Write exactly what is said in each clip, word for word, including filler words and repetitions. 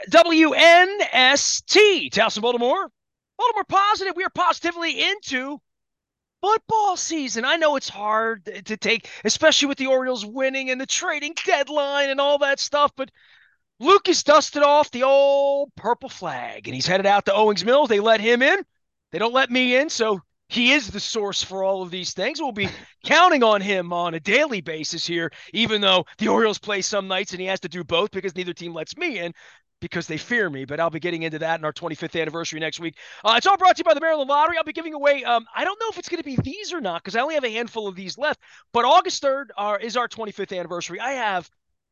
W N S T, Towson, Baltimore. Baltimore Positive. We are positively into football season. I know it's hard to take, especially with the Orioles winning and the trading deadline and all that stuff, but Lucas dusted off the old purple flag and he's headed out to Owings Mills. They let him in. They don't let me in, so he is the source for all of these things. We'll be counting on him on a daily basis here, even though the Orioles play some nights and he has to do both because neither team lets me in because they fear me. But I'll be getting into that in our twenty-fifth anniversary next week. Uh, it's all brought to you by the Maryland Lottery. I'll be giving away, um, I don't know if it's going to be these or not because I only have a handful of these left, but August third uh, is our twenty-fifth anniversary. I have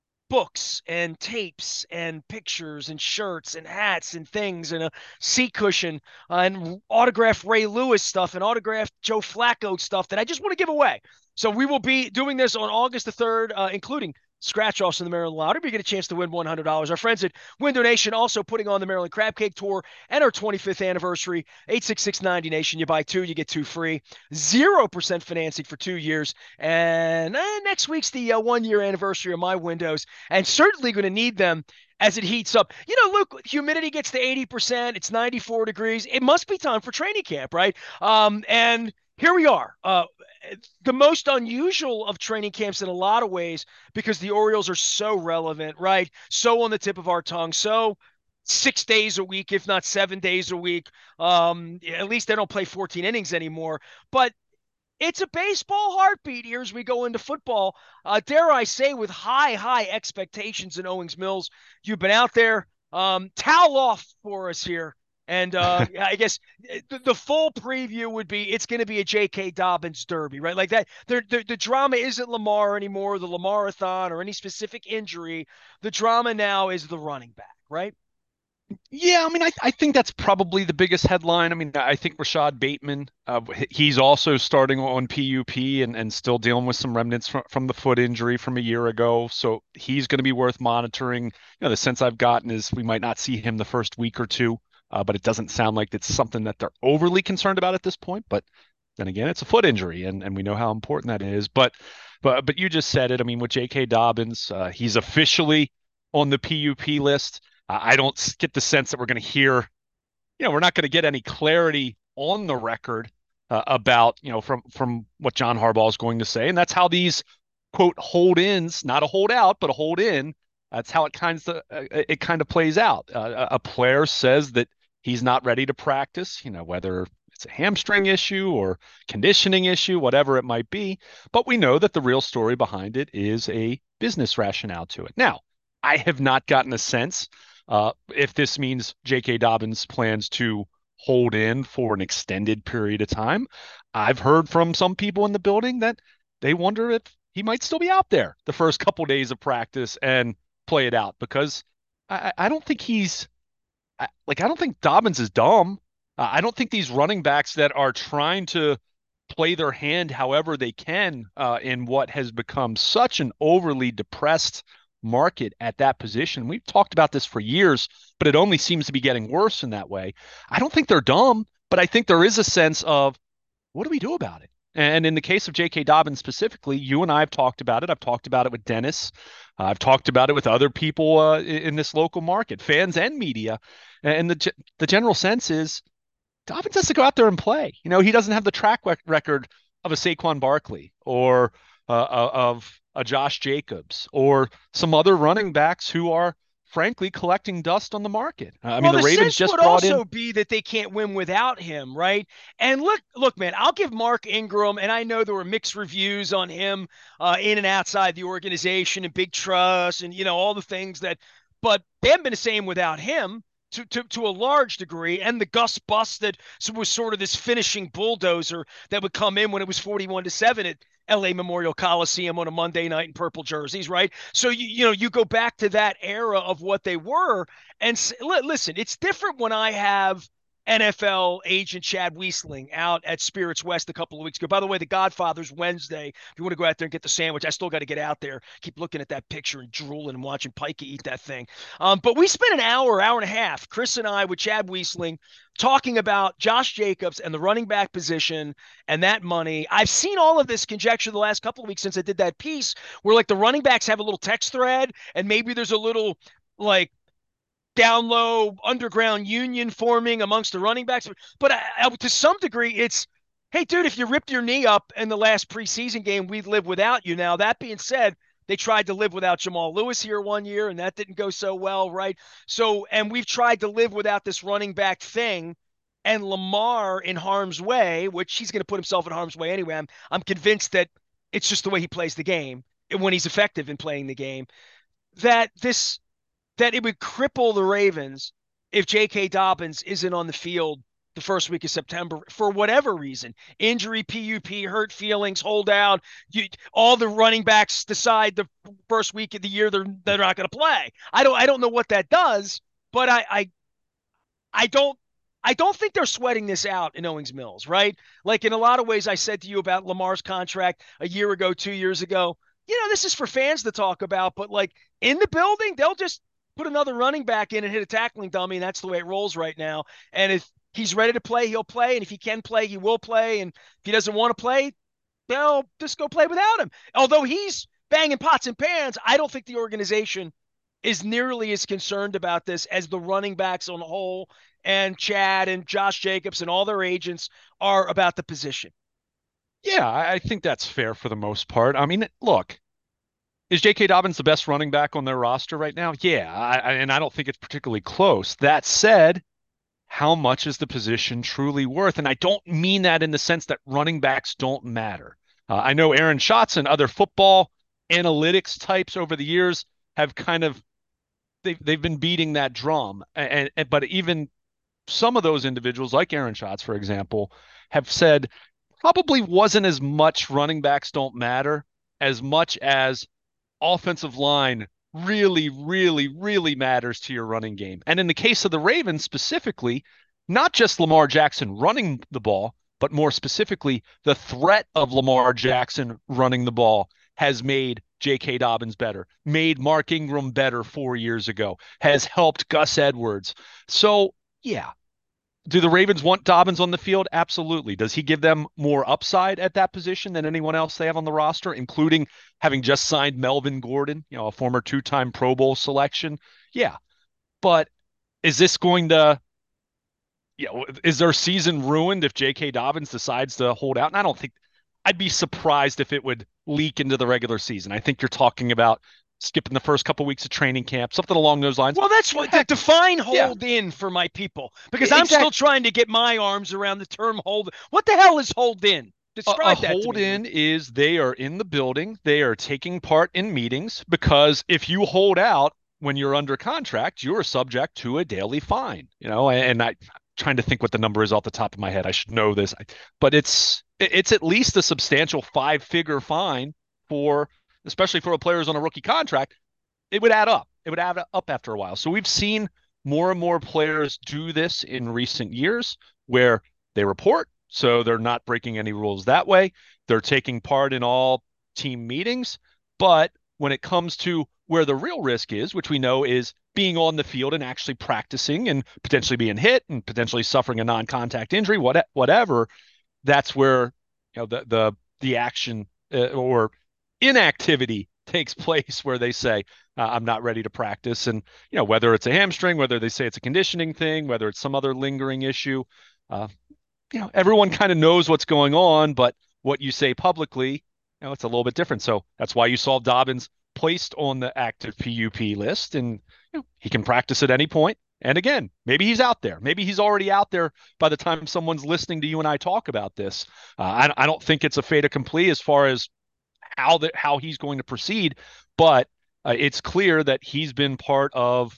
books and tapes and pictures and shirts and hats and things and a seat cushion uh, and autographed Ray Lewis stuff and autographed Joe Flacco stuff that I just want to give away. So we will be doing this on August the third, uh, including scratch offs in the Maryland Lottery. You get a chance to win one hundred dollars. Our friends at Window Nation also putting on the Maryland Crab Cake Tour and our twenty-fifth anniversary. eight six six ninety Nation. You buy two, you get two free. zero percent financing for two years. And eh, next week's the uh, one year anniversary of my windows, and certainly going to need them as it heats up. You know, Luke, humidity gets to eighty percent. It's ninety-four degrees. It must be time for training camp, right? Um, and here we are. Uh, the most unusual of training camps in a lot of ways because the Orioles are so relevant, right? So on the tip of our tongue, so six days a week, if not seven days a week. Um, at least they don't play fourteen innings anymore. But it's a baseball heartbeat here as we go into football. Uh, dare I say, with high, high expectations in Owings Mills. You've been out there. Um, towel off for us here. And uh, I guess the, the full preview would be it's going to be a J K. Dobbins derby, right? Like that. The, the, the drama isn't Lamar anymore, the Lamarathon or any specific injury. The drama now is the running back, right? Yeah, I mean, I, I think that's probably the biggest headline. I mean, I think Rashad Bateman, uh, he's also starting on P U P and, and still dealing with some remnants from, from the foot injury from a year ago. So he's going to be worth monitoring. You know, the sense I've gotten is we might not see him the first week or two, uh, but it doesn't sound like it's something that they're overly concerned about at this point. But then again, it's a foot injury, and, and we know how important that is. But but but you just said it. I mean, with J K. Dobbins, uh, he's officially on the P U P list. I don't get the sense that we're going to hear, you know, we're not going to get any clarity on the record uh, about, you know, from from what John Harbaugh is going to say, and that's how these quote hold ins, not a hold out, but a hold in. That's how it kind of uh, it kind of plays out. Uh, a player says that he's not ready to practice, you know, whether it's a hamstring issue or conditioning issue, whatever it might be. But we know that the real story behind it is a business rationale to it. Now, I have not gotten a sense uh, if this means J K. Dobbins plans to hold in for an extended period of time. I've heard from some people in the building that they wonder if he might still be out there the first couple days of practice and play it out because I, I don't think he's I, like I don't think Dobbins is dumb. Uh, I don't think these running backs that are trying to play their hand however they can uh, in what has become such an overly depressed market at that position. We've talked about this for years, but it only seems to be getting worse in that way. I don't think they're dumb, but I think there is a sense of what do we do about it? And in the case of J K. Dobbins specifically, you and I have talked about it. I've talked about it with Dennis. Uh, I've talked about it with other people uh, in this local market, fans and media. And the the general sense is Dobbins has to go out there and play. You know, he doesn't have the track record of a Saquon Barkley or uh, uh, of a Josh Jacobs or some other running backs who are frankly collecting dust on the market. Uh, I mean, Well, the the Ravens sense just would brought in. also be that they can't win without him, right? And look, look, man, I'll give Mark Ingram, and I know there were mixed reviews on him uh, in and outside the organization and big trust and, you know, all the things that, but they haven't been the same without him. To, to, to a large degree, and the Gus Bus that was sort of this finishing bulldozer that would come in when it was forty-one to seven at L A Memorial Coliseum on a Monday night in purple jerseys, right? So you you know you go back to that era of what they were, and listen, it's different when I have N F L agent Chad Wiesling out at Spirits West a couple of weeks ago. By the way, the Godfather's Wednesday. If you want to go out there and get the sandwich, I still got to get out there. Keep looking at that picture and drooling and watching Pika eat that thing. Um, but we spent an hour, hour and a half, Chris and I with Chad Wiesling, talking about Josh Jacobs and the running back position and that money. I've seen all of this conjecture the last couple of weeks since I did that piece where like the running backs have a little text thread and maybe there's a little like down low underground union forming amongst the running backs. But I, I, to some degree, it's, hey, dude, if you ripped your knee up in the last preseason game, we'd live without you. Now, that being said, they tried to live without Jamal Lewis here one year, and that didn't go so well, right? So, and we've tried to live without this running back thing. And Lamar in harm's way, which he's going to put himself in harm's way anyway. I'm, I'm convinced that it's just the way he plays the game when he's effective in playing the game. That this that it would cripple the Ravens if J K. Dobbins isn't on the field the first week of September for whatever reason. Injury, P U P, hurt feelings, hold out. You, all the running backs decide the first week of the year they're they're not going to play. I don't I don't know what that does, but I I I don't I don't think they're sweating this out in Owings Mills, right? Like in a lot of ways, I said to you about Lamar's contract a year ago, two years ago. You know, this is for fans to talk about, but like in the building, they'll just put another running back in and hit a tackling dummy, and that's the way it rolls right now. And if he's ready to play, he'll play, and if he can play, he will play. And if he doesn't want to play, they'll just go play without him. Although he's banging pots and pans, I don't think the organization is nearly as concerned about this as the running backs on the whole and Chad and Josh Jacobs and all their agents are about the position. Yeah, I think that's fair for the most part. I mean, look, is J K. Dobbins the best running back on their roster right now? Yeah, I, and I don't think it's particularly close. That said, how much is the position truly worth? And I don't mean that in the sense that running backs don't matter. Uh, I know Aaron Schatz and other football analytics types over the years have kind of they've they've been beating that drum, and, and but even some of those individuals, like Aaron Schatz, for example, have said probably wasn't as much running backs don't matter as much as offensive line really, really, really matters to your running game. And in the case of the Ravens specifically, not just Lamar Jackson running the ball, but more specifically, the threat of Lamar Jackson running the ball has made J K. Dobbins better, made Mark Ingram better four years ago, has helped Gus Edwards. So, yeah, do the Ravens want Dobbins on the field? Absolutely. Does he give them more upside at that position than anyone else they have on the roster, including having just signed Melvin Gordon, you know, a former two-time Pro Bowl selection? Yeah. But is this going to, you know, is their season ruined if J K. Dobbins decides to hold out? And I don't think, I'd be surprised if it would leak into the regular season. I think you're talking about skipping the first couple of weeks of training camp, something along those lines. Well, that's what the define hold yeah. in for my people, because I'm exactly. still trying to get my arms around the term hold. What the hell is hold in? Describe a, a that hold to me. in is they are in the building, they are taking part in meetings, because if you hold out when you're under contract, you are subject to a daily fine. You know, and I. Trying to think what the number is off the top of my head. I should know this, but it's it's at least a substantial five-figure fine for, especially for a player who's on a rookie contract. It would add up. It would add up after a while. So we've seen more and more players do this in recent years, where they report, so they're not breaking any rules that way. They're taking part in all team meetings, but when it comes to where the real risk is, which we know is being on the field and actually practicing and potentially being hit and potentially suffering a non-contact injury, what, whatever, that's where, you know, the the the action uh, or inactivity takes place, where they say, uh, I'm not ready to practice. And, you know, whether it's a hamstring, whether they say it's a conditioning thing, whether it's some other lingering issue, uh, you know, everyone kind of knows what's going on, but what you say publicly, you know, it's a little bit different. So that's why you saw Dobbins placed on the active P U P list, and you know, he can practice at any point. And again, maybe he's out there. Maybe he's already out there by the time someone's listening to you and I talk about this. Uh, I, I don't think it's a fait accompli as far as how that how he's going to proceed, but uh, it's clear that he's been part of.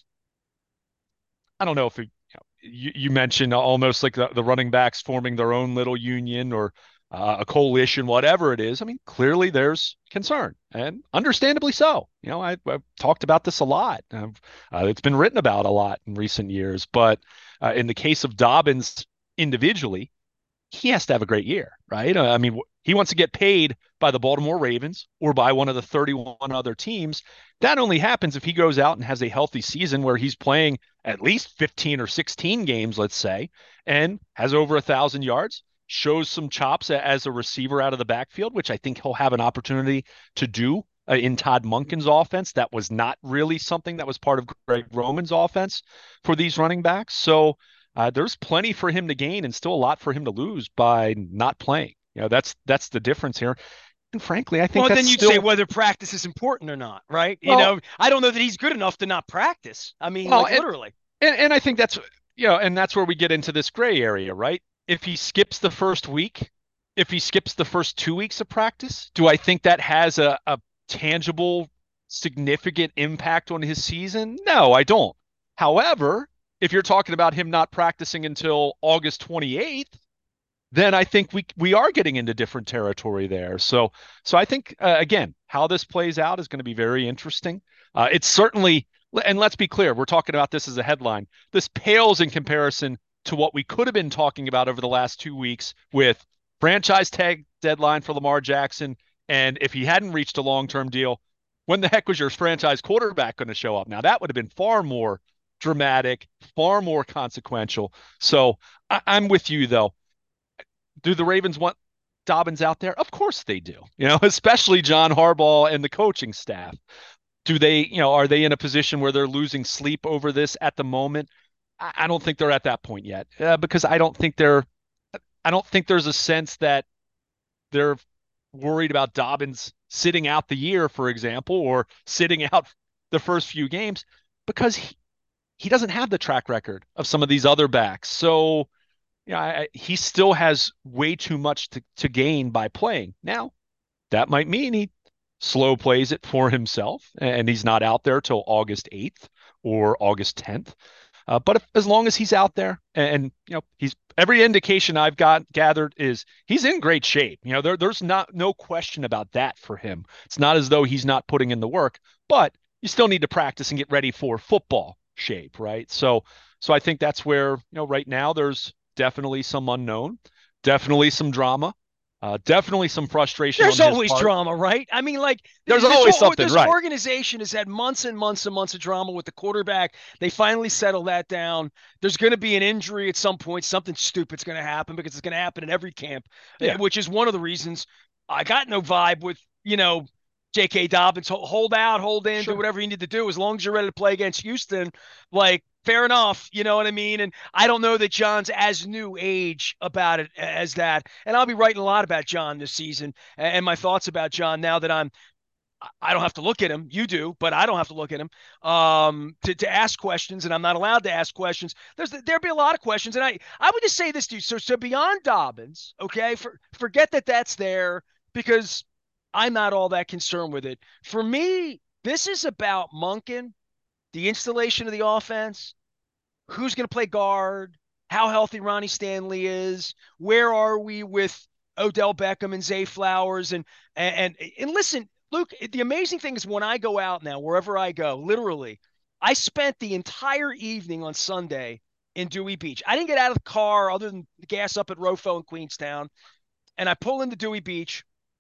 I don't know if it, you, know, you, you mentioned almost like the, the running backs forming their own little union or Uh, a coalition, whatever it is. I mean, clearly there's concern, and understandably so. You know, I, I've talked about this a lot. Uh, it's been written about a lot in recent years. But uh, in the case of Dobbins individually, he has to have a great year, right? Uh, I mean, he wants to get paid by the Baltimore Ravens or by one of the thirty-one other teams. That only happens if he goes out and has a healthy season where he's playing at least fifteen or sixteen games, let's say, and has over a thousand yards, shows some chops as a receiver out of the backfield, which I think he'll have an opportunity to do uh, in Todd Monken's offense. That was not really something that was part of Greg Roman's offense for these running backs. So uh, there's plenty for him to gain and still a lot for him to lose by not playing. You know, that's that's the difference here. And frankly, I think Well, that's then you'd say still whether practice is important or not, right? You well, know, I don't know that he's good enough to not practice. I mean, well, like and literally. and, and I think that's you know, and that's where we get into this gray area, right? If he skips the first week, if he skips the first two weeks of practice, do I think that has a, a tangible, significant impact on his season? No, I don't. However, if you're talking about him not practicing until August twenty-eighth, then I think we we are getting into different territory there. So so I think uh, again, how this plays out is going to be very interesting. Uh, it's certainly, and let's be clear, we're talking about this as a headline. This pales in comparison to what we could have been talking about over the last two weeks with franchise tag deadline for Lamar Jackson, and if he hadn't reached a long-term deal, when the heck was your franchise quarterback going to show up? Now that would have been far more dramatic, far more consequential. So I, I'm with you though. Do the Ravens want Dobbins out there? Of course they do. You know, especially John Harbaugh and the coaching staff. Do they, you know, are they in a position where they're losing sleep over this at the moment? I, I don't think they're at that point yet uh, because I don't think they're, I don't think there's a sense that they're worried about Dobbins sitting out the year, for example, or sitting out the first few games because he, he doesn't have the track record of some of these other backs. So, yeah, I, he still has way too much to, to gain by playing. Now, that might mean he slow plays it for himself and he's not out there till August eighth or August tenth. Uh, but if, as long as he's out there and, and, you know, he's every indication I've got gathered is he's in great shape. You know, there, there's not no question about that for him. It's not as though he's not putting in the work, but you still need to practice and get ready for football shape, right? So, so I think that's where, you know, right now there's definitely some unknown, definitely some drama, uh, definitely some frustration on There's his always part. drama, right? I mean, like There's this always whole something, this right? organization has had months and months and months of drama with the quarterback. They finally settle that down. There's going to be an injury at some point. Something stupid's going to happen because it's going to happen in every camp, eh, Yeah, which is one of the reasons I got no vibe with you know J K. Dobbins. Hold out, hold in, do sure. whatever you need to do as long as you're ready to play against Houston. Like fair enough, you know what I mean? And I don't know that John's as new age about it as that. And I'll be writing a lot about John this season and my thoughts about John now that I'm I don't have to look at him. You do, but I don't have to look at him um, to, to ask questions, and I'm not allowed to ask questions. There's there'll be a lot of questions, and I I would just say this to you. So so beyond Dobbins, okay, for forget that that's there because I'm not all that concerned with it. For me, this is about Monken, the installation of the offense, who's going to play guard, how healthy Ronnie Stanley is, where are we with Odell Beckham and Zay Flowers, and and and listen, Luke. The amazing thing is when I go out now, wherever I go, literally, I spent the entire evening on Sunday in Dewey Beach. I didn't get out of the car other than the gas up at Rofo in Queenstown, and I pull into Dewey Beach.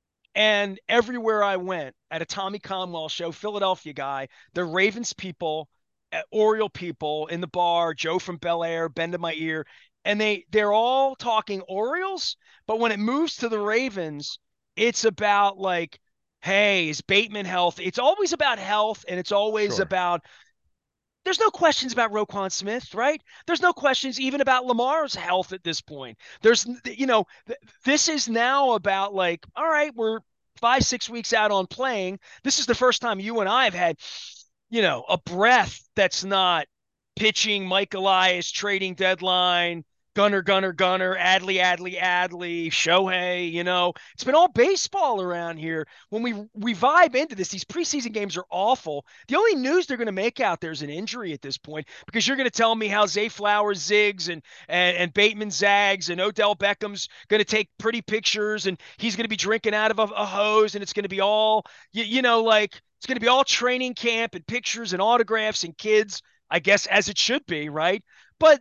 And everywhere I went at a Tommy Conwell show, Philadelphia guy, the Ravens people, uh, Oriole people in the bar, Joe from Bel Air, bend in my ear, and they they're all talking Orioles, but when it moves to the Ravens, it's about like, hey, is Bateman healthy? It's always about health, and it's always Sure. about there's no questions about Roquan Smith, right? There's no questions even about Lamar's health at this point. There's, you know, th- this is now about like, all right, we're five, six weeks out on playing. This is the first time you and I have had, you know, a breath that's not pitching, Mike Elias, trading deadline, Gunner, Gunner, Gunner, Adley, Adley, Adley, Shohei. You know, it's been all baseball around here. When we we vibe into this, these preseason games are awful. The only news they're going to make out there is an injury at this point because you're going to tell me how Zay Flowers zigs and and, and Bateman zags and Odell Beckham's going to take pretty pictures and he's going to be drinking out of a, a hose and it's going to be all you, you know like it's going to be all training camp and pictures and autographs and kids. I guess as it should be, right? But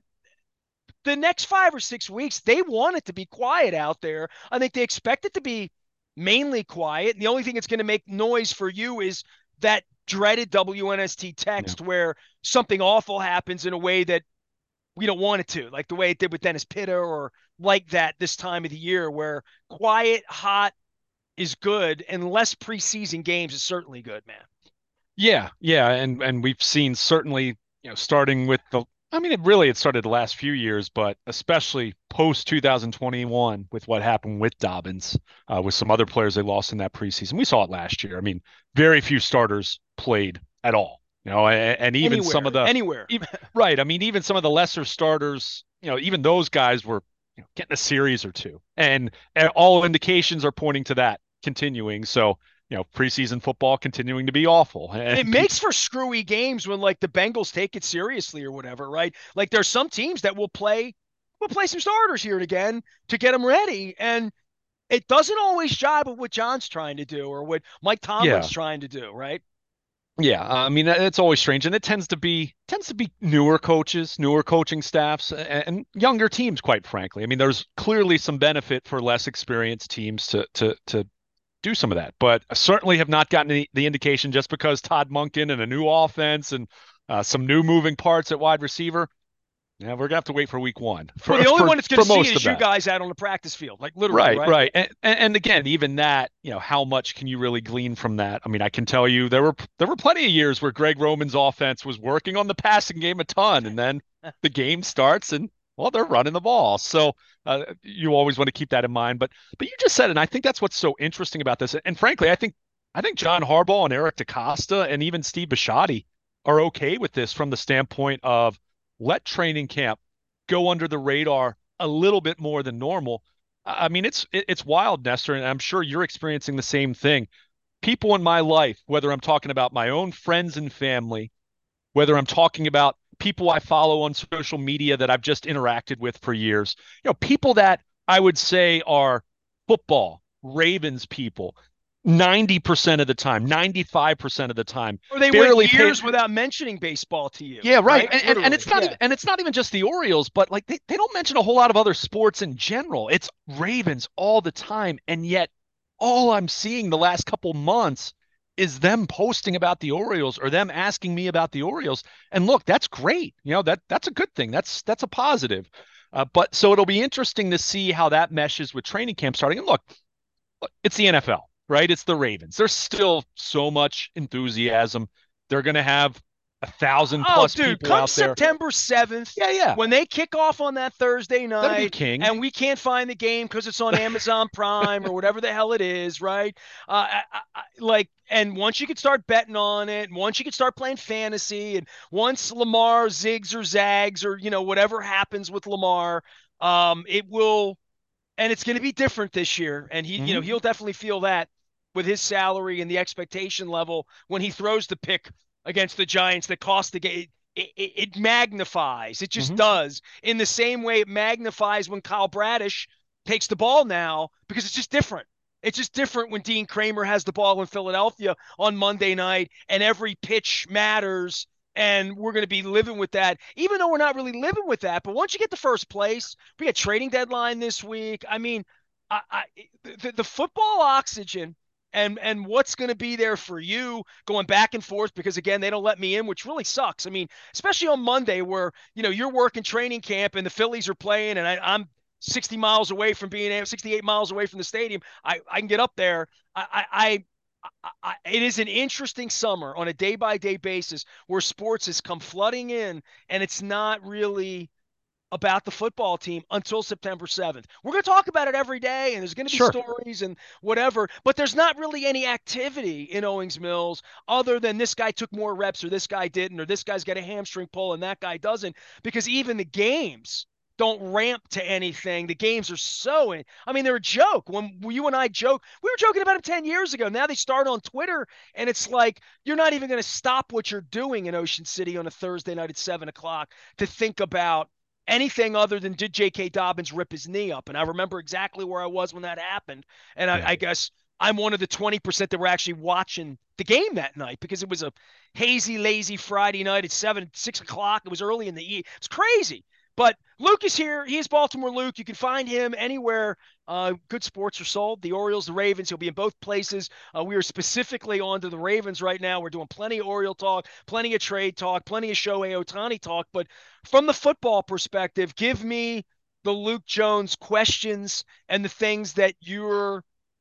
the next five or six weeks, they want it to be quiet out there. I think they expect it to be mainly quiet. And the only thing that's going to make noise for you is that dreaded W N S T Yeah. text where something awful happens in a way that we don't want it to, like the way it did with Dennis Pitta or like that this time of the year where quiet, hot, is good, and less preseason games is certainly good, man. Yeah, yeah, and and we've seen certainly, you know, starting with the, I mean, it really it started the last few years, but especially post two thousand twenty-one with what happened with Dobbins, uh, with some other players they lost in that preseason. We saw it last year. I mean, very few starters played at all, you know, and, and even some of Anywhere, the, anywhere. even, right. I mean, even some of the lesser starters, you know, even those guys were, you know, getting a series or two, and, and all indications are pointing to that continuing. So you know, preseason football continuing to be awful. And it And people, makes for screwy games when like the Bengals take it seriously or whatever, right? Like there's some teams that will play will play some starters here and again to get them ready, and it doesn't always jibe with what John's trying to do or what Mike Tomlin's yeah, trying to do, right? yeah. I mean, it's always strange, and it tends to be tends to be newer coaches, newer coaching staffs, and, and younger teams. Quite frankly, I mean, there's clearly some benefit for less experienced teams to to to do some of that, but I certainly have not gotten the, the indication just because Todd Monken and a new offense and uh, some new moving parts at wide receiver. Yeah, we're gonna have to wait for week one Well, for the only for one that's going for to see it most is of you that. guys out on the practice field, like literally, Right, right? right. And, and and again, even that, you know, how much can you really glean from that? I mean, I can tell you there were there were plenty of years where Greg Roman's offense was working on the passing game a ton, and then the game starts and well, they're running the ball. So uh, you always want to keep that in mind. But but you just said it, and I think that's what's so interesting about this. And frankly, I think I think John Harbaugh and Eric DeCosta and even Steve Bisciotti are okay with this from the standpoint of let training camp go under the radar a little bit more than normal. I mean, it's it's wild, Nestor, and I'm sure you're experiencing the same thing. People in my life, whether I'm talking about my own friends and family, whether I'm talking about people I follow on social media that I've just interacted with for years, you know, people that I would say are football, Ravens people, ninety percent of the time, ninety-five percent of the time, Or they went barely pay. years without mentioning baseball to you, Yeah, right. right? And, and and Literally, it's not yeah. even and it's not even just the Orioles, but like they, they don't mention a whole lot of other sports in general. It's Ravens all the time. And yet all I'm seeing the last couple months is them posting about the Orioles or them asking me about the Orioles. And look, that's great. You know, that that's a good thing. That's that's a positive. Uh, but so it'll be interesting to see how that meshes with training camp starting. And look, look, it's the N F L, right? It's the Ravens. There's still so much enthusiasm. They're going to have a thousand Oh, plus dude, people come out there. September seventh, Yeah, yeah. when they kick off on that Thursday Going to be night king. and we can't find the game because it's on Amazon Prime or whatever the hell it is, right? Uh, I, I, like, and once you can start betting on it, and once you can start playing fantasy, and once Lamar zigs or zags or, you know, whatever happens with Lamar, um, it will, and it's going to be different this year. And he, you know, Mm-hmm. he'll definitely feel that with his salary and the expectation level when he throws the pick against the Giants that cost the game. It, it, it magnifies. It just Mm-hmm. does. In the same way it magnifies when Kyle Bradish takes the ball now because it's just different. It's just different when Dean Kramer has the ball in Philadelphia on Monday night and every pitch matters. And we're going to be living with that, even though we're not really living with that. But once you get to first place, we got trading deadline this week. I mean, I, I, the, the football oxygen and and what's going to be there for you going back and forth because again they don't let me in, which really sucks. I mean, especially on Monday where you know you're working training camp and the Phillies are playing and I, I'm sixty miles away from being sixty-eight miles away from the stadium. I I can get up there. I I. I, I it is an interesting summer on a day by day basis where sports has come flooding in and it's not really about the football team until September seventh. We're going to talk about it every day, and there's going to be Sure. stories and whatever, but there's not really any activity in Owings Mills other than this guy took more reps or this guy didn't, or this guy's got a hamstring pull and that guy doesn't, because even the games don't ramp to anything. The games are so, I mean, they're a joke. When you and I joke, we were joking about them ten years ago. Now they start on Twitter, and it's like you're not even going to stop what you're doing in Ocean City on a Thursday night at seven o'clock to think about anything other than did J K. Dobbins rip his knee up. And I remember exactly where I was when that happened. And I, Yeah. I guess I'm one of the twenty percent that were actually watching the game that night because it was a hazy, lazy Friday night at seven, six o'clock. It was early in the evening. It's crazy. But Luke is here. He is Baltimore Luke. You can find him anywhere uh, good sports are sold. The Orioles, the Ravens. He'll be in both places. Uh, we are specifically on to the Ravens right now. We're doing plenty of Oriole talk, plenty of trade talk, plenty of Shohei Ohtani talk. But from the football perspective, give me the Luke Jones questions and the things that you're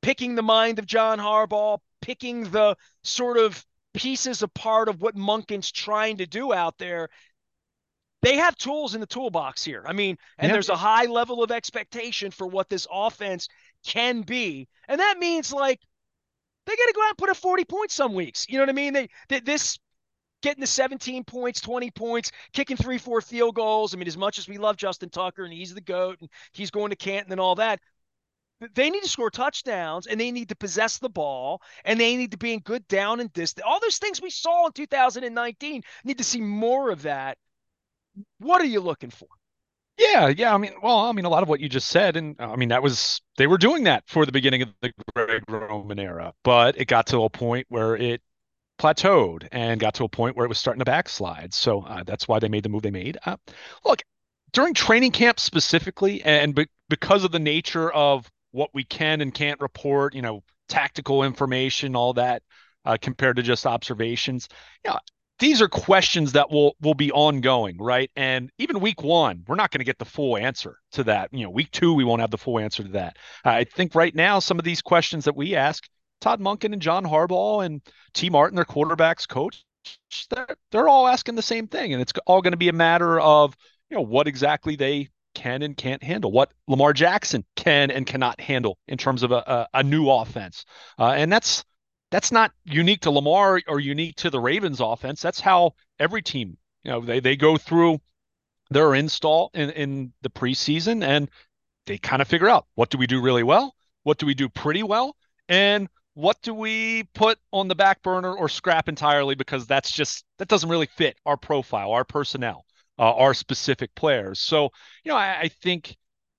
picking the mind of John Harbaugh, picking the sort of pieces apart of what Monken's trying to do out there. They have tools in the toolbox here. I mean, and Yeah. there's a high level of expectation for what this offense can be. And that means like they got to go out and put up forty points some weeks. You know what I mean? They, they this getting to seventeen points, twenty points, kicking three, four field goals. I mean, as much as we love Justin Tucker and he's the GOAT and he's going to Canton and all that, they need to score touchdowns and they need to possess the ball and they need to be in good down and distance. All those things we saw in two thousand nineteen, need to see more of that. What are you looking for? Yeah, yeah. I mean, well, I mean, a lot of what you just said, and I mean, that was they were doing that for the beginning of the Greg Roman era, but it got to a point where it plateaued and got to a point where it was starting to backslide. So uh, that's why they made the move they made. Uh, look, during training camp specifically, and be because of the nature of what we can and can't report, you know, tactical information, all that, uh, compared to just observations, you know, these are questions that will will be ongoing, right? And even week one, we're not going to get the full answer to that. You know, week two, we won't have the full answer to that. I think right now, some of these questions that we ask, Todd Monken and John Harbaugh and T. Martin, their quarterbacks coach, they're, they're all asking the same thing. And it's all going to be a matter of, you know, what exactly they can and can't handle, what Lamar Jackson can and cannot handle in terms of a, a, a new offense. Uh, and that's that's not unique to Lamar or unique to the Ravens offense. That's how every team, you know, they, they go through their install in, in the preseason and they kind of figure out, what do we do really well? What do we do pretty well? And what do we put on the back burner or scrap entirely because that's just that doesn't really fit our profile, our personnel, uh, our specific players. So, you know, I, I think,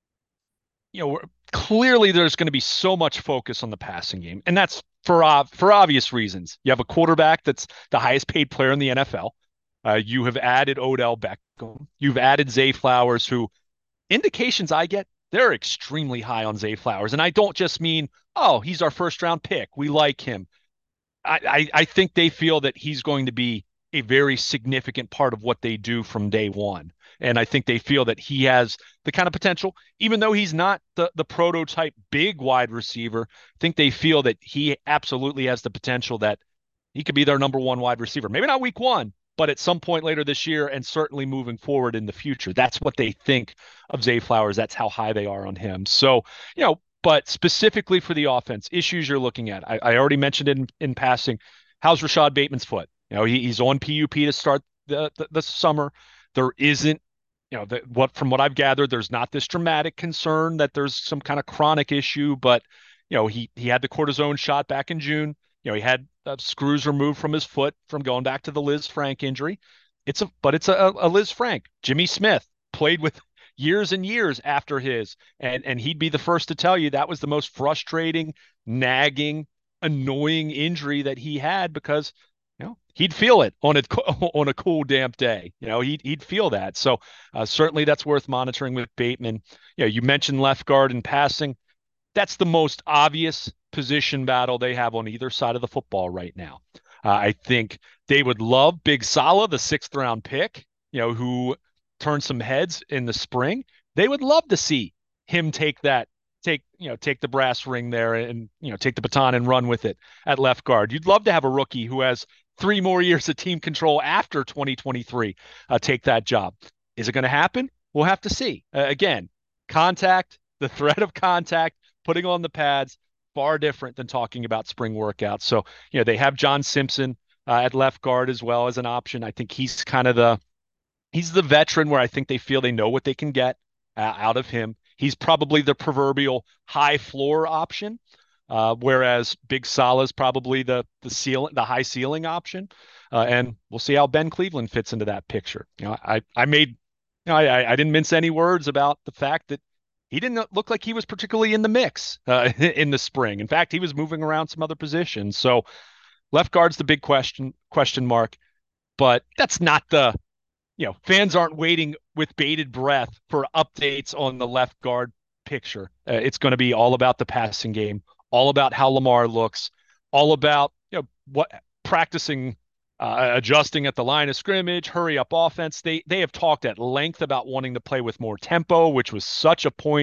you know, we're, clearly there's going to be so much focus on the passing game, and that's for uh, for obvious reasons. You have a quarterback that's the highest paid player in the N F L. Uh, you have added Odell Beckham. You've added Zay Flowers, who indications I get, they're extremely high on Zay Flowers. And I don't just mean, oh, he's our first round pick, we like him. I, I, I think they feel that he's going to be a very significant part of what they do from day one. And I think they feel that he has the kind of potential, even though he's not the, the prototype big wide receiver, I think they feel that he absolutely has the potential that he could be their number one wide receiver. Maybe not week one, but at some point later this year and certainly moving forward in the future. That's what they think of Zay Flowers. That's how high they are on him. So, you know, but specifically for the offense, issues you're looking at, I, I already mentioned it in, in passing. How's Rashad Bateman's foot? You know, he, he's on P U P to start the, the, the summer. There isn't, you know, the, what from what I've gathered, there's not this dramatic concern that there's some kind of chronic issue, but, you know, he, he had the cortisone shot back in June. You know, he had uh, screws removed from his foot from going back to the Liz Frank injury. It's a, but it's a, a Liz Frank. Jimmy Smith played with years and years after his, and and he'd be the first to tell you that was the most frustrating, nagging, annoying injury that he had because, you know, he'd feel it on a on a cool damp day. You know, he'd he'd feel that. So uh, certainly that's worth monitoring with Bateman. You know, you mentioned left guard and passing. That's the most obvious position battle they have on either side of the football right now. Uh, I think they would love Big Saleh, the sixth round pick, you know, who turned some heads in the spring. They would love to see him take that, take, you know, take the brass ring there and, you know, take the baton and run with it at left guard. You'd love to have a rookie who has three more years of team control after twenty twenty-three uh, take that job. Is it going to happen? We'll have to see. Uh, again, contact, the threat of contact, putting on the pads, far different than talking about spring workouts. So, you know, they have John Simpson uh, at left guard as well as an option. I think he's kind of the, he's the veteran where I think they feel they know what they can get uh, out of him. He's probably the proverbial high floor option, uh, whereas Big Saleh is probably the the ceiling, the high ceiling option. Uh, and we'll see how Ben Cleveland fits into that picture. You know, I I made, you know, I I didn't mince any words about the fact that he didn't look like he was particularly in the mix uh, in the spring. In fact, he was moving around some other positions. So left guard's the big question question mark, but that's not the, you know, fans aren't waiting with bated breath for updates on the left guard picture. Uh, it's going to be all about the passing game, all about how Lamar looks, all about, you know, what practicing, uh, adjusting at the line of scrimmage, hurry up offense. They they have talked at length about wanting to play with more tempo, which was such a point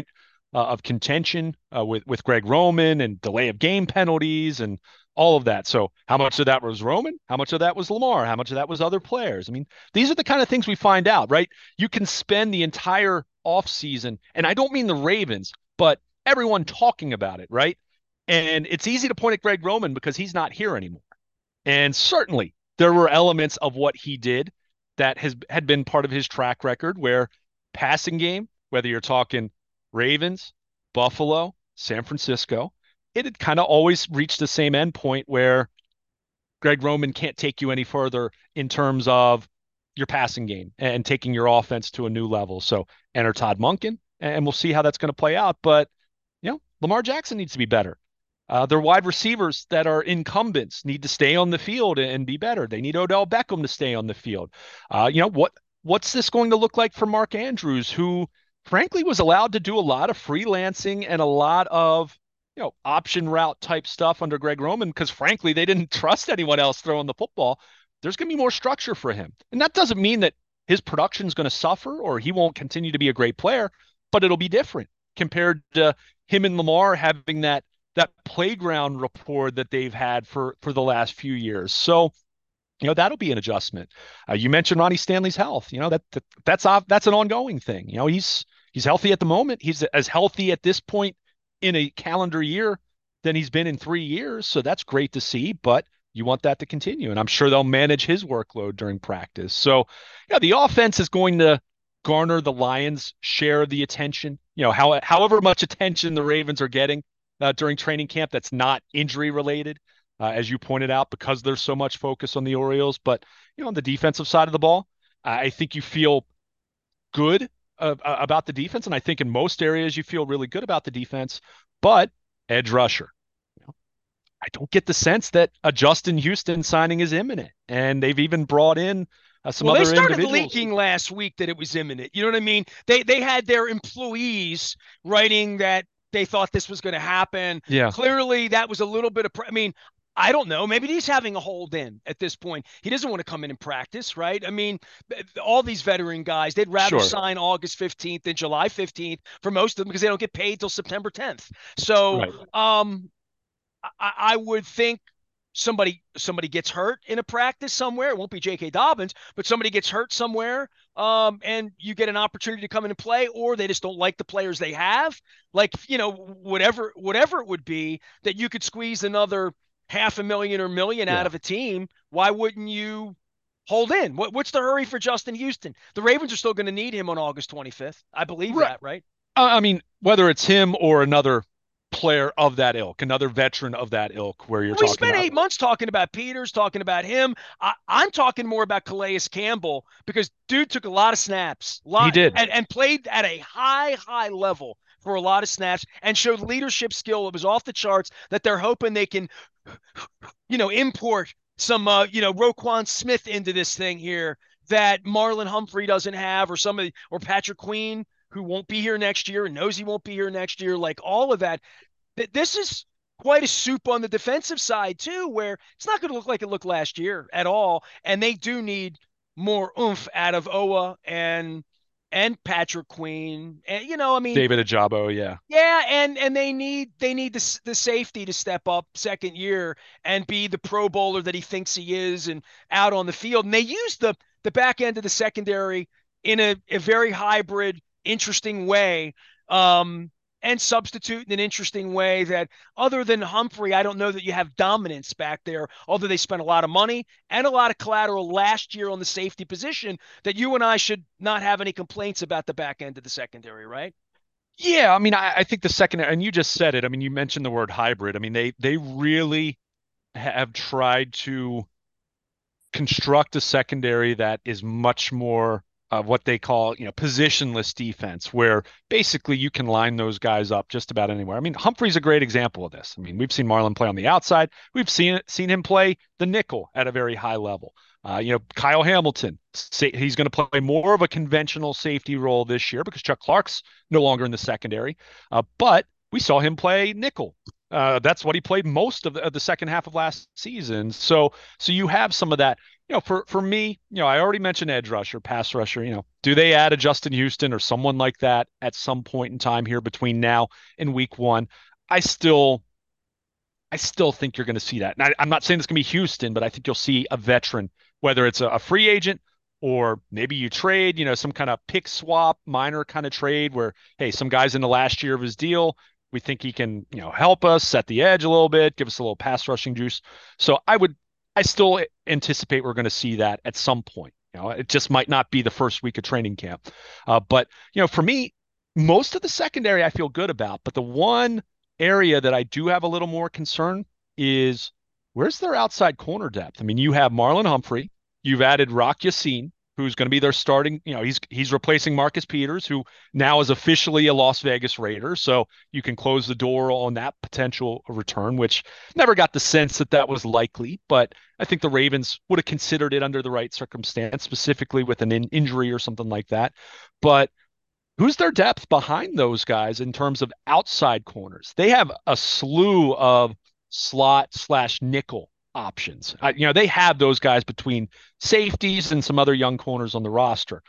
uh, of contention uh, with with Greg Roman and delay of game penalties and all of that. So how much of that was Roman? How much of that was Lamar? How much of that was other players? I mean, these are the kind of things we find out, right? You can spend the entire offseason, and I don't mean the Ravens, but everyone talking about it, right? And it's easy to point at Greg Roman because he's not here anymore. And certainly there were elements of what he did that has had been part of his track record where passing game, whether you're talking Ravens, Buffalo, San Francisco, it had kind of always reached the same end point where Greg Roman can't take you any further in terms of your passing game and taking your offense to a new level. So enter Todd Monken, and we'll see how that's going to play out. But, you know, Lamar Jackson needs to be better. Uh, their wide receivers that are incumbents need to stay on the field and be better. They need Odell Beckham to stay on the field. Uh, you know, what what's this going to look like for Mark Andrews, who frankly was allowed to do a lot of freelancing and a lot of, you know, option route type stuff under Greg Roman because frankly, they didn't trust anyone else throwing the football. There's going to be more structure for him. And that doesn't mean that his production is going to suffer or he won't continue to be a great player, but it'll be different compared to him and Lamar having that that playground rapport that they've had for for the last few years. So, you know, that'll be an adjustment. Uh, you mentioned Ronnie Stanley's health. You know, that, that that's off, that's an ongoing thing. You know, he's he's healthy at the moment. He's as healthy at this point in a calendar year than he's been in three years. So that's great to see, but you want that to continue. And I'm sure they'll manage his workload during practice. So, yeah, the offense is going to garner the Lions' share of the attention. You know, how, however much attention the Ravens are getting uh, during training camp that's not injury related, uh, as you pointed out, because there's so much focus on the Orioles. But, you know, on the defensive side of the ball, I think you feel good uh, about the defense. And I think in most areas you feel really good about the defense, but edge rusher, you know, I don't get the sense that a Justin Houston signing is imminent. And they've even brought in uh, some well, other they started individuals. leaking last week that it was imminent. You know what I mean? They they had their employees writing that they thought this was going to happen. Yeah. Clearly, that was a little bit of. I mean, I don't know. Maybe he's having a hold in at this point. He doesn't want to come in and practice, right? I mean, all these veteran guys, they'd rather Sure. sign August fifteenth than July fifteenth for most of them because they don't get paid till September tenth. So, Right. um, I, I would think somebody somebody gets hurt in a practice somewhere. It won't be J K. Dobbins, but somebody gets hurt somewhere, um, and you get an opportunity to come in and play, or they just don't like the players they have. Like, you know, whatever whatever it would be that you could squeeze another half a million or million out Yeah. of a team. Why wouldn't you hold in? What, what's the hurry for Justin Houston? The Ravens are still going to need him on August twenty-fifth. I believe Right. that, right? I mean, whether it's him or another player of that ilk, another veteran of that ilk, where you're We talking spent about. eight months talking about Peters, talking about him. I, I'm talking more about Calais Campbell because dude took a lot of snaps, He lot did. and, and played at a high, high level for a lot of snaps and showed leadership skill. It was off the charts that they're hoping they can, you know, import some, uh, you know, Roquan Smith into this thing here that Marlon Humphrey doesn't have, or somebody, or Patrick Queen, who won't be here next year and knows he won't be here next year. Like all of that. This is quite a soup on the defensive side too, where it's not going to look like it looked last year at all, and they do need more oomph out of Owa and and Patrick Queen, and you know, I mean, David Ajabo, yeah. yeah, and and they need they need the the safety to step up second year and be the Pro Bowler that he thinks he is, and out on the field. And they use the the back end of the secondary in a, a very hybrid, interesting way. Um, and substitute in an interesting way that other than Humphrey, I don't know that you have dominance back there, although they spent a lot of money and a lot of collateral last year on the safety position that you and I should not have any complaints about the back end of the secondary, right? Yeah, I mean, I, I think the second, and you just said it. I mean, you mentioned the word hybrid. I mean, they they really have tried to construct a secondary that is much more of what they call, you know, positionless defense, where basically you can line those guys up just about anywhere. I mean, Humphrey's a great example of this. I mean, we've seen Marlon play on the outside. We've seen it, seen him play the nickel at a very high level. Uh, you know, Kyle Hamilton, say, he's going to play more of a conventional safety role this year because Chuck Clark's no longer in the secondary. Uh, but we saw him play nickel. Uh, that's what he played most of the, of the second half of last season. So, so you have some of that you know, for for me, you know, I already mentioned edge rusher, pass rusher. You know, do they add a Justin Houston or someone like that at some point in time here between now and week one? I still, I still think you're going to see that. And I, I'm not saying it's going to be Houston, but I think you'll see a veteran, whether it's a, a free agent or maybe you trade, you know, some kind of pick swap, minor kind of trade where, hey, some guy's in the last year of his deal. We think he can, you know, help us set the edge a little bit, give us a little pass rushing juice. So I would, I still anticipate we're going to see that at some point. You know, it just might not be the first week of training camp. Uh, but, you know, for me, most of the secondary I feel good about. But the one area that I do have a little more concern is where's their outside corner depth? I mean, you have Marlon Humphrey, you've added Rock Yassin, who's going to be their starting, you know, he's he's replacing Marcus Peters, who now is officially a Las Vegas Raider. So you can close the door on that potential return, which never got the sense that that was likely, but I think the Ravens would have considered it under the right circumstance, specifically with an in- injury or something like that. But who's their depth behind those guys in terms of outside corners? They have a slew of slot slash nickel options. I, you know, they have those guys between safeties and some other young corners on the roster.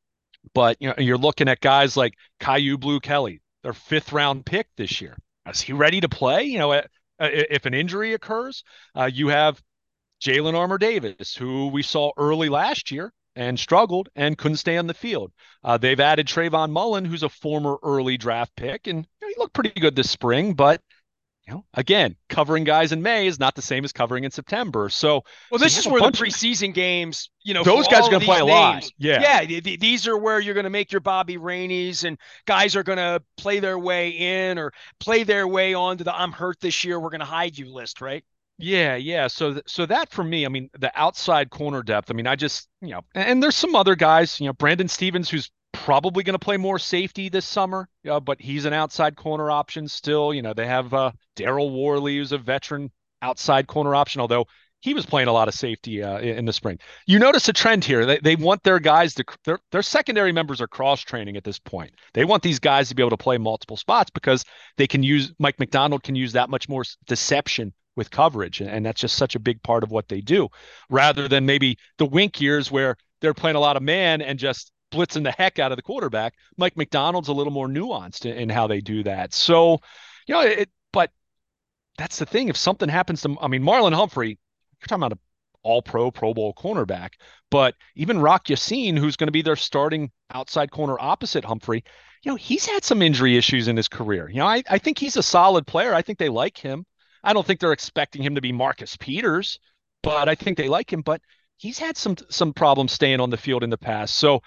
But you know, you're looking at guys like Kyu Blu Kelly, their fifth round pick this year. Is he ready to play? You know, if an injury occurs, uh, you have Jalen Armour Davis, who we saw early last year and struggled and couldn't stay on the field. Uh, they've added Trayvon Mullen, who's a former early draft pick, and you know, he looked pretty good this spring. But you know, again, covering guys in May is not the same as covering in September. So, well, so this is where the of, preseason games, you know, those for guys all are going of to play these a lot. names, Yeah, yeah, th- th- these are where you're going to make your Bobby Rainey's, and guys are going to play their way in or play their way onto the "I'm hurt this year, we're going to hide you" list, right? Yeah, yeah. So, th- so that for me, I mean, the outside corner depth. I mean, I just, you know, and, and there's some other guys, you know, Brandon Stevens, who's probably going to play more safety this summer, uh, but he's an outside corner option still. You know, they have uh, Daryl Worley, who's a veteran outside corner option, although he was playing a lot of safety uh, in, in the spring. You notice a trend here. They they want their guys to their their secondary members are cross training at this point. They want these guys to be able to play multiple spots because they can use Mike Macdonald can use that much more deception with coverage. And that's just such a big part of what they do, rather than maybe the wink years where they're playing a lot of man and just blitzing the heck out of the quarterback. Mike Macdonald's a little more nuanced in, in how they do that. So, you know, it, but that's the thing. If something happens to, I mean, Marlon Humphrey, you're talking about an all pro, Pro Bowl cornerback, but even Rock Yassin, who's going to be their starting outside corner opposite Humphrey, you know, he's had some injury issues in his career. You know, I, I think he's a solid player. I think they like him. I don't think they're expecting him to be Marcus Peters, but I think they like him. But he's had some some problems staying on the field in the past. So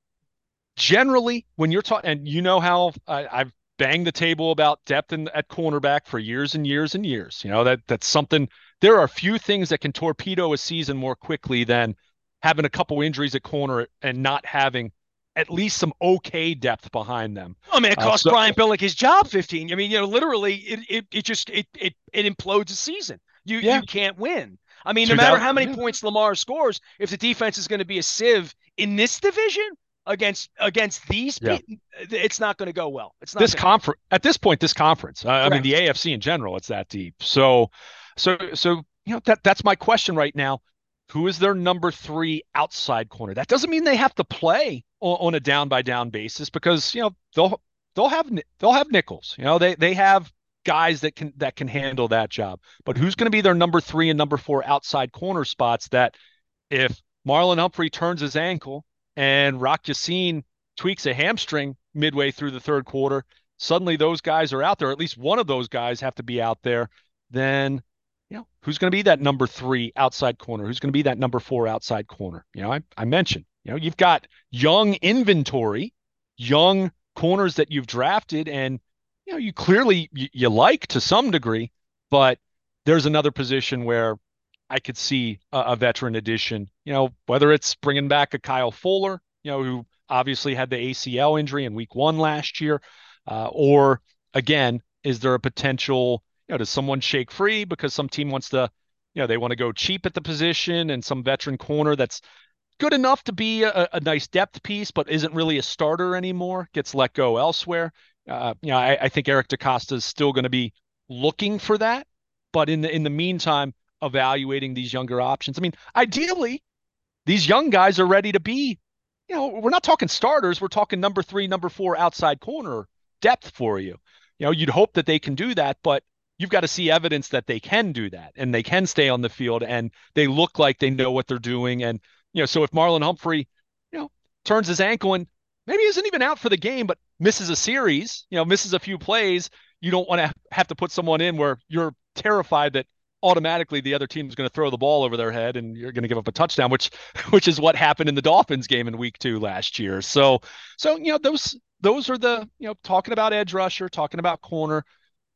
generally, when you're talking, and you know how I, I've banged the table about depth in, at cornerback for years and years and years. You know that that's something. There are a few things that can torpedo a season more quickly than having a couple injuries at corner and not having at least some okay depth behind them. I mean, it Uh, cost so Brian Billick his job fifteen. I mean, you know, literally, it it, it just it, it it implodes a season. You yeah, you can't win. I mean, no matter two thousand, how many yeah. points Lamar scores, if the defense is going to be a sieve in this division against against these Yeah. people, it's not going to go well. It's not This going to. conference at this point, this conference, uh, I mean, Correct. the A F C in general, it's that deep. So, so, so, you know, that that's my question right now. Who is their number three outside corner? That doesn't mean they have to play on, on a down by down basis because, you know, they'll, they'll have, they'll have nickels, you know, they, they have guys that can, that can handle that job, but who's going to be their number three and number four outside corner spots that if Marlon Humphrey turns his ankle and Rock Yassin tweaks a hamstring midway through the third quarter, suddenly those guys are out there, or at least one of those guys have to be out there, then you know, who's going to be that number three outside corner? Who's going to be that number four outside corner? You know, I, I mentioned, you know, you've got young inventory, young corners that you've drafted, and, you know, you clearly you, you like to some degree, but there's another position where I could see a, a veteran addition, you know, whether it's bringing back a Kyle Fuller, you know, who obviously had the A C L injury in week one last year, uh, or again, is there a potential, you know, does someone shake free because some team wants to, you know, they want to go cheap at the position and some veteran corner that's good enough to be a, a nice depth piece, but isn't really a starter anymore, gets let go elsewhere. Uh, you know, I, I think Eric DeCosta is still going to be looking for that, but in the in the meantime, evaluating these younger options. I mean, ideally, these young guys are ready to be, you know, we're not talking starters. We're talking number three, number four outside corner depth for you. You know, you'd hope that they can do that, but you've got to see evidence that they can do that and they can stay on the field and they look like they know what they're doing. And, you know, so if Marlon Humphrey, you know, turns his ankle and maybe isn't even out for the game, but misses a series, you know, misses a few plays, you don't want to have to put someone in where you're terrified that automatically the other team is going to throw the ball over their head and you're going to give up a touchdown, which which is what happened in the Dolphins game in week two last year. So so you know those those are the you know talking about edge rusher, talking about corner,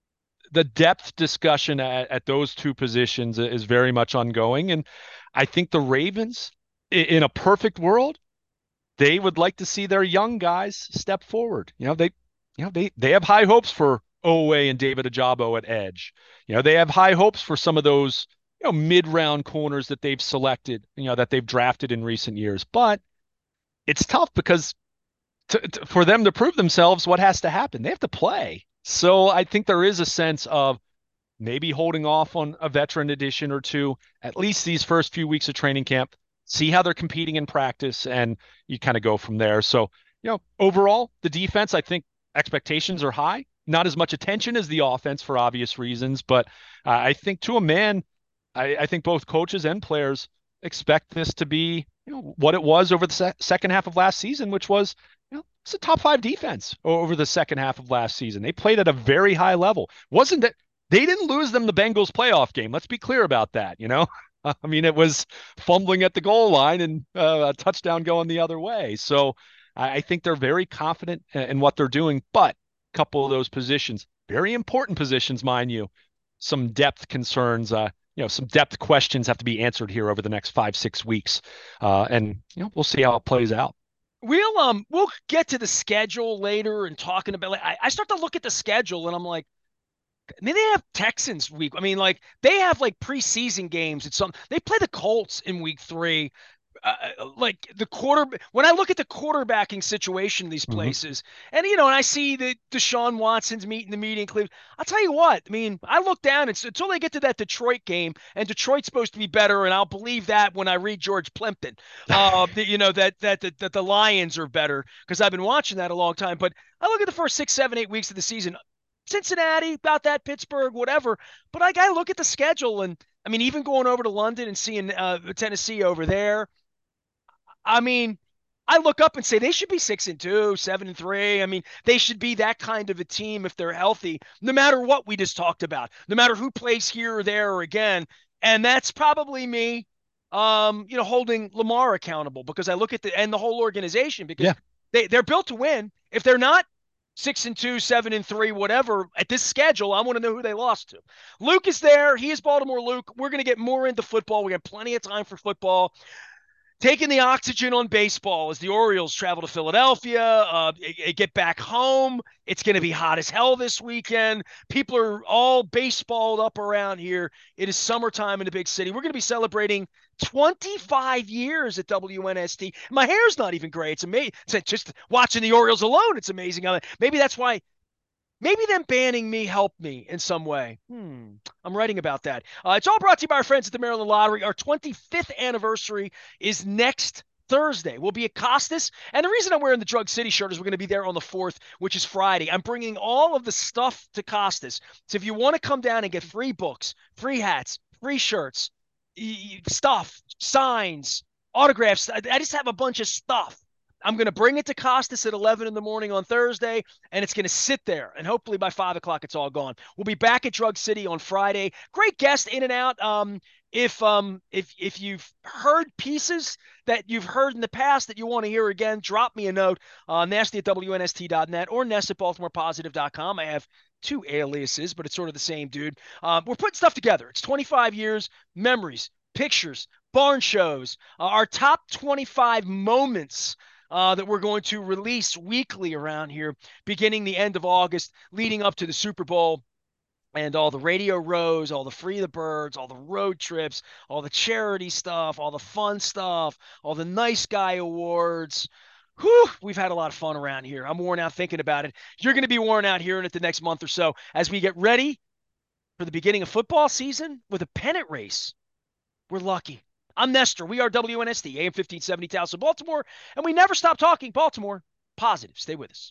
the depth discussion at, at those two positions is very much ongoing, and I think the Ravens, in a perfect world, they would like to see their young guys step forward. You know, they, you know, they they have high hopes for Owe and David Ajabo at edge. You know, they have high hopes for some of those, you know, mid-round corners that they've selected, you know, that they've drafted in recent years. But it's tough because to, to, for them to prove themselves, what has to happen? They have to play. So I think there is a sense of maybe holding off on a veteran addition or two, at least these first few weeks of training camp, see how they're competing in practice, and you kind of go from there. So, you know, overall, the defense, I think expectations are high. Not as much attention as the offense for obvious reasons, but uh, I think to a man, I, I think both coaches and players expect this to be, you know, what it was over the se- second half of last season, which was, you know, it's a top five defense over the second half of last season. They played at a very high level. Wasn't that they didn't lose them the Bengals playoff game? Let's be clear about that. You know, I mean, it was fumbling at the goal line and uh, a touchdown going the other way. So I, I think they're very confident in, in what they're doing, but a couple of those positions, very important positions, mind you, some depth concerns, uh, you know, some depth questions have to be answered here over the next five, six weeks. Uh, and, you know, we'll see how it plays out. We'll um we'll get to the schedule later and talking about like I, I start to look at the schedule and I'm like, I mean, they have Texans week. I mean, like they have like preseason games. It's some they play the Colts in week three. Uh, like the quarter when I look at the quarterbacking situation in these Mm-hmm. places, and you know, and I see the Deshaun Watson's meeting the meeting in Cleveland. I'll tell you what. I mean, I look down and until they get to that Detroit game, and Detroit's supposed to be better, and I'll believe that when I read George Plimpton. Uh, that, you know that that that, that the Lions are better because I've been watching that a long time. But I look at the first six, seven, eight weeks of the season. Cincinnati, about that, Pittsburgh, whatever. But I got to look at the schedule. And I mean, even going over to London and seeing uh, Tennessee over there, I mean, I look up and say they should be six and two, seven and three. I mean, they should be that kind of a team if they're healthy, no matter what we just talked about, no matter who plays here or there or again. And that's probably me, um, you know, holding Lamar accountable because I look at the and the whole organization because Yeah. they they're built to win. If they're not six and two, seven and three, whatever at this schedule, I want to know who they lost to. Luke is there. He is Baltimore Luke. We're going to get more into football. We have plenty of time for football taking the oxygen on baseball as the Orioles travel to Philadelphia, uh, get back home. It's going to be hot as hell this weekend. People are all baseballed up around here. It is summertime in the big city. We're going to be celebrating twenty-five years at W N S T. My hair's not even gray. It's amazing. It's just watching the Orioles alone, it's amazing. Maybe that's why Maybe them banning me helped me in some way. Hmm. I'm writing about that. Uh, it's all brought to you by our friends at the Maryland Lottery. Our twenty-fifth anniversary is next Thursday. We'll be at Costas. And the reason I'm wearing the Drug City shirt is we're going to be there on the fourth, which is Friday. I'm bringing all of the stuff to Costas. So if you want to come down and get free books, free hats, free shirts, stuff, signs, autographs, I just have a bunch of stuff. I'm going to bring it to Costas at eleven in the morning on Thursday, and it's going to sit there. And hopefully by five o'clock, it's all gone. We'll be back at Drug City on Friday. Great guest in and out. Um, if um if if you've heard pieces that you've heard in the past that you want to hear again, drop me a note. Uh, nasty at W N S T dot net or Ness at Baltimore Positive dot com. I have two aliases, but it's sort of the same dude. Um, we're putting stuff together. It's twenty-five years, memories, pictures, barn shows, uh, our top twenty-five moments Uh, that we're going to release weekly around here, beginning the end of August, leading up to the Super Bowl, and all the radio rows, all the Free the Birds, all the road trips, all the charity stuff, all the fun stuff, all the nice guy awards. Whew, we've had a lot of fun around here. I'm worn out thinking about it. You're going to be worn out hearing it the next month or so as we get ready for the beginning of football season with a pennant race. We're lucky. I'm Nestor. We are W N S T, A M fifteen seventy Towson, Baltimore, and we never stop talking Baltimore positive. Stay with us.